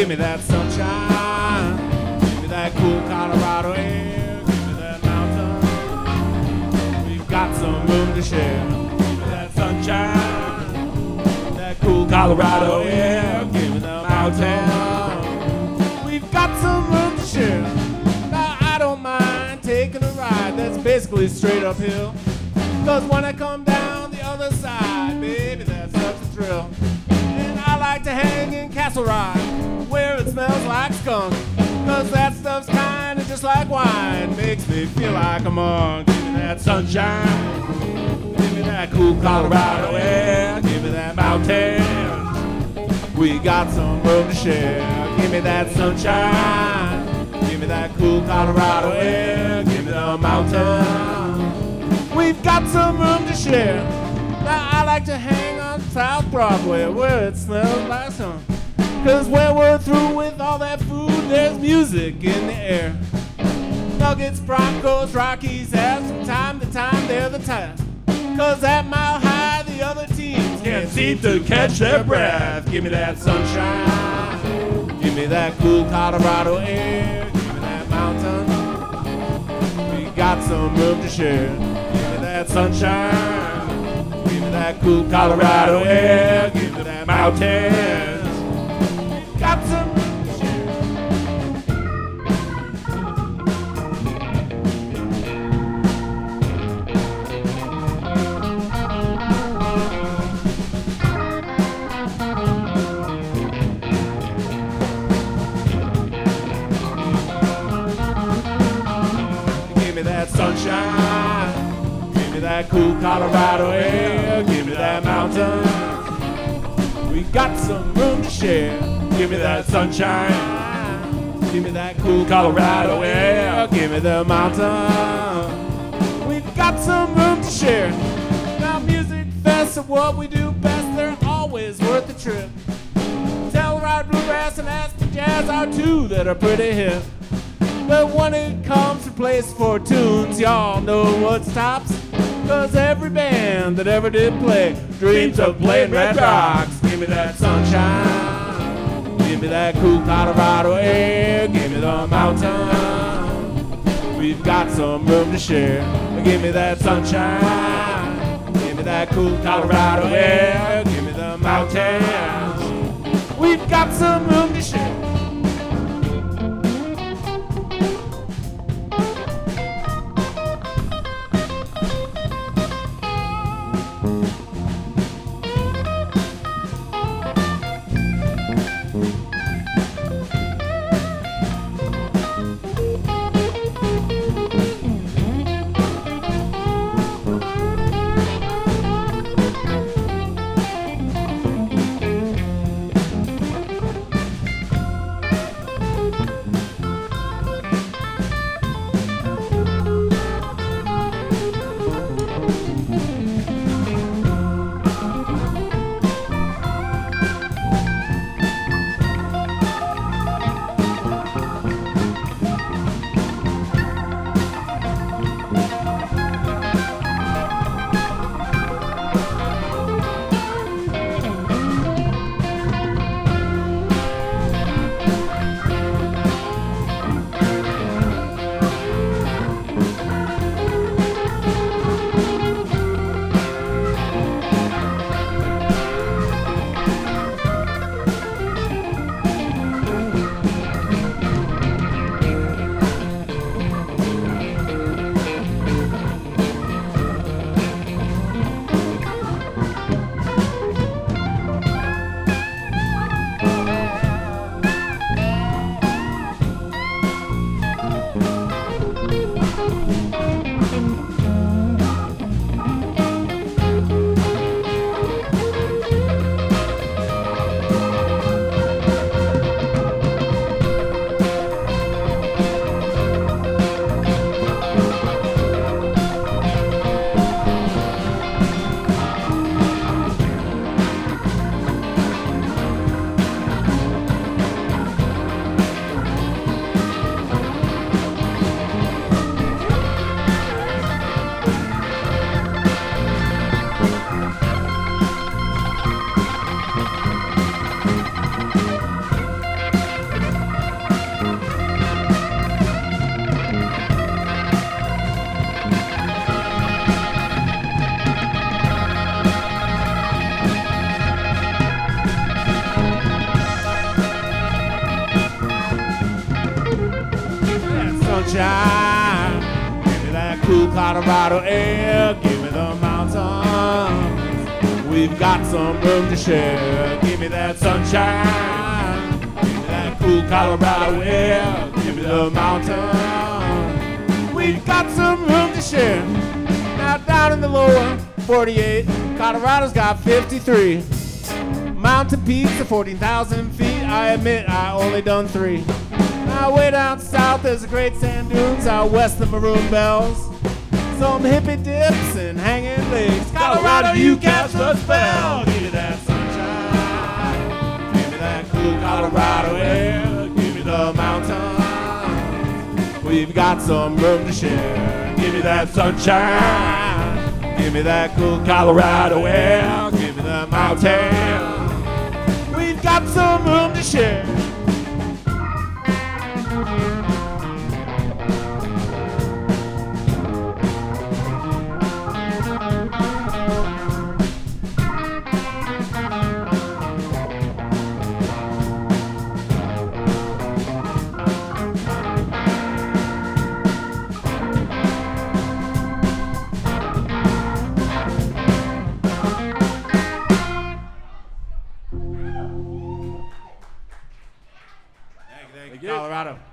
Give me that sunshine. Give me that cool Colorado air. Give me that mountain. We've got some room to share. Give me that sunshine. That cool Colorado air. Give me the mountain. We've got some room to share. Now I don't mind taking a ride that's basically straight uphill. Cause when I come down the other side, baby, that's such a thrill. And I like to hang in Castle Rock, where it smells like skunk. Cause that stuff's kinda just like wine, makes me feel like I'm on. Give me that sunshine, give me that cool Colorado air, give me that mountain. We got some room to share. Give me that sunshine, give me that cool Colorado air, give me the mountain. We've got some room to share. Now I like to hang on South Broadway where it smells like sun. Cause when we're through with all that food, there's music in the air. Nuggets, Broncos, Rockies have from time to time they're the type. Cause at Mile High the other teams can't seem to catch their breath. Give me that sunshine, give me that cool Colorado air, give me that mountain. We got some room to share. That sunshine, give me that cool Colorado air, give me that mountains. Got some give me that sunshine. That cool Colorado air, give me that mountain. We got some room to share. Give me that sunshine. Give me that cool Colorado air, give me the mountain. We've got some room to share. Now music fests are what we do best. They're always worth the trip. Telluride, bluegrass, and Aspen jazz are two that are pretty hip. But when it comes to place for tunes, y'all know what stops. Cause every band that ever did play dreams of playing Red Rocks. Give me that sunshine, give me that cool Colorado air, give me the mountain. We've got some room to share. Give me that sunshine, give me that cool Colorado air, give me the mountains. We've got some room to share. sunshine. Give me that cool Colorado air. Give me the mountains. We've got some room to share. Give me that sunshine. Give me that cool Colorado air. Give me the mountains. We've got some room to share. Now down in the lower 48, Colorado's got 53. Mountain peaks of 14,000 feet. I admit I only done 3. Now way down south there's the great sand dunes. Out west the Maroon Bells. Some hippie dips and hanging lakes. Colorado, you catch the spell. Give me that sunshine. Give me that cool Colorado air. Give me the mountains. We've got some room to share. Give me that sunshine. Give me that cool Colorado air. Give me the mountains. We've got some room to share. Thank you, Colorado.